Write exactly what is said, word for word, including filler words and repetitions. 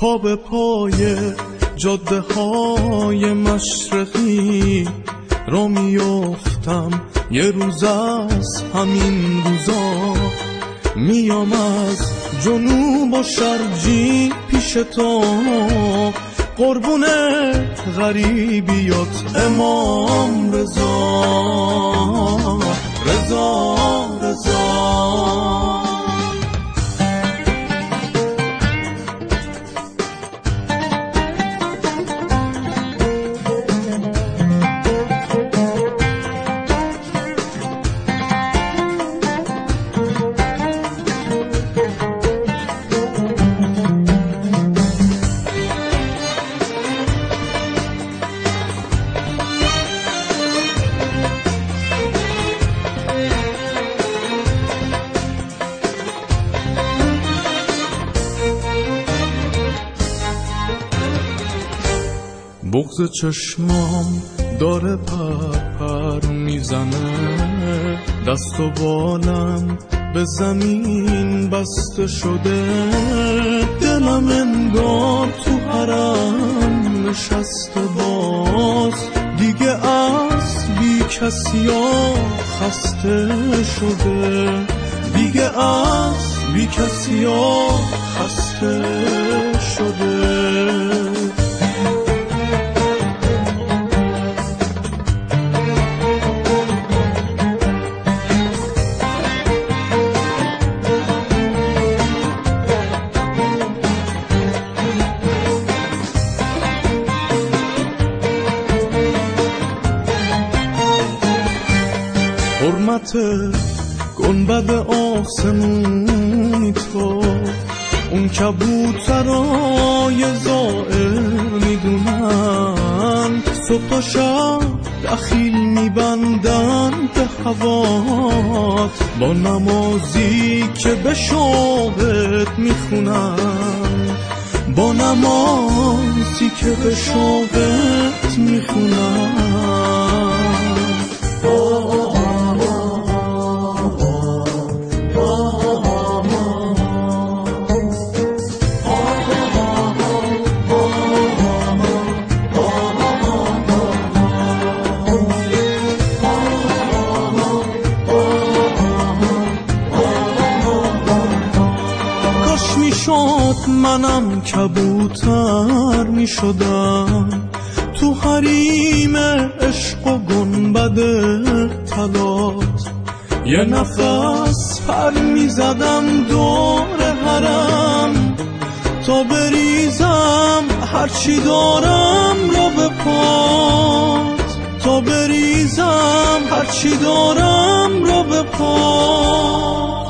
پا به پای جاده های مشرقی را میافتم، یه روز از همین روزا میام از جنوب و شرقی پیش تو، قربون غریبیات امام رضا رضا رضا. بغض چشمام داره پر پر میزنه، دست و بالم به زمین بسته شده، دلم انگار تو حرم نشسته، باز دیگه از بی کسیا خسته شده، دیگه از بی کسیا خسته شده. حرمت گنبد آسمونی تو، اون کبوترای زائر میدونن، صبح تا شب دخیل میبندن به هوات، با نمازی که به شوقت میخونن، با نمازی که به شوقت میخونن. منم کبوتر می شدم تو حریم عشق و گنبد طلات، یه نفس پر می زدم دور حرم تا بریزم هرچی دارم رو به پات، تا بریزم هرچی دارم رو به پات.